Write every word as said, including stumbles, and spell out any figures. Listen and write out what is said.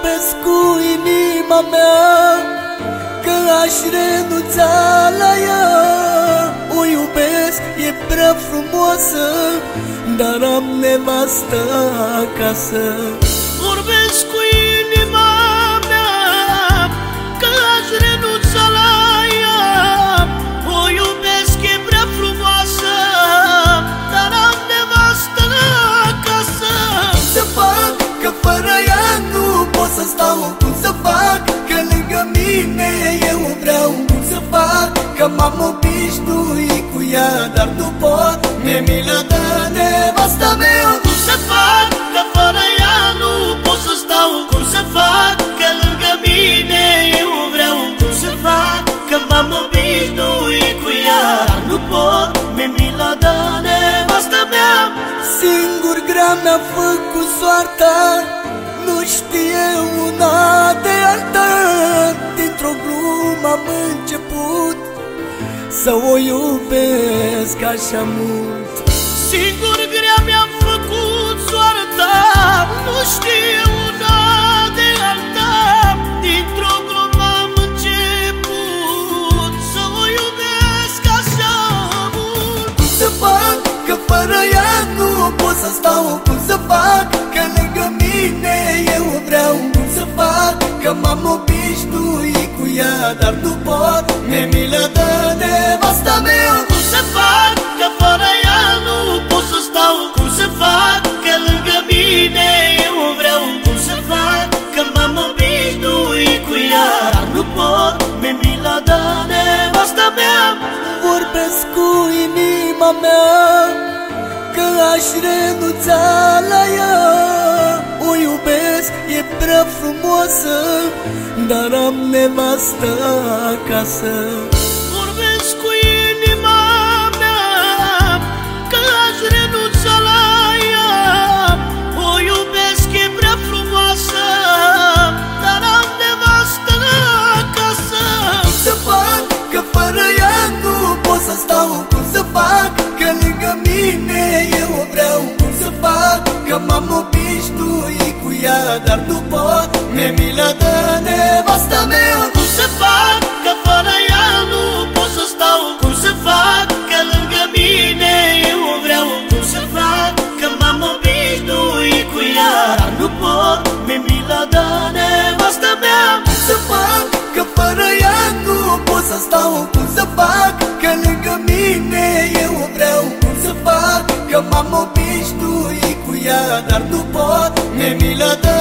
Vorbesc cu inima mea că aș renunța la ea. O iubesc, e prea frumoasă, dar am nevastă acasă. Vorbesc cu inima mea că aș renunța la ea. O iubesc, e prea frumoasă, dar am nevastă acasă. Cum să fac, că fără ea nu pot să stau? Cum să fac, că lângă mine eu o vreau? Cum să fac, că m-am obișnuit cu ea, dar nu pot, mi-e milă de nevasta mea. Cum să fac, că fără ea nu pot să stau? Cum să fac, că lângă mine eu o vreau? Cum să fac, că m-am obișnuit cu ea, dar nu pot, mi-e milă de nevasta mea. Singur grea mi-a făcut soarta, nu știe una de alta. Dintr-o glumă am început să o iubesc așa mult. Singur grea mi-am făcut soarta, nu știe una de alta. Dintr-o glumă am început să o iubesc așa mult. Cum să fac, că fără ea nu pot să stau? Cum să fac, că lângă mine eu o vreau? Cum să fac, că m-am obișnuit cu ea, dar nu pot, mi-e milă de nevasta mea. Cum să fac, că fără ea nu pot să stau? Cum să fac, că lângă mine eu o vreau? Cum să fac, că m-am obișnuit cu ea, dar nu pot, mi-e milă de nevasta mea. Vorbesc cu inima mea că aș renunța la ea. O iubesc, e prea frumoasă, dar am nevastă acasă. Vorbesc cu inima mea că aș renunța la ea. O iubesc, e prea frumoasă, dar am nevastă acasă. Cum să fac, că fără ea nu pot să stau? Cum să fac, că lângă mine eu o vreau? Cum să fac, că m-am obișnuit cu ea, dar nu pot, mi-e milă de nevasta mea. Cum să fac, că fără ea nu pot să stau? Cum să fac, că lângă mine eu o vreau? Cum să fac, că m-am obișnuit cu ea, dar nu pot, mi-e milă de nevasta mea. Cum să fac, că fără ea nu pot să stau? Cum să fac, că lângă mine eu o vreau? Cum să fac, că m-am obișnuit cu ea, dar nu pot, mi-e milă de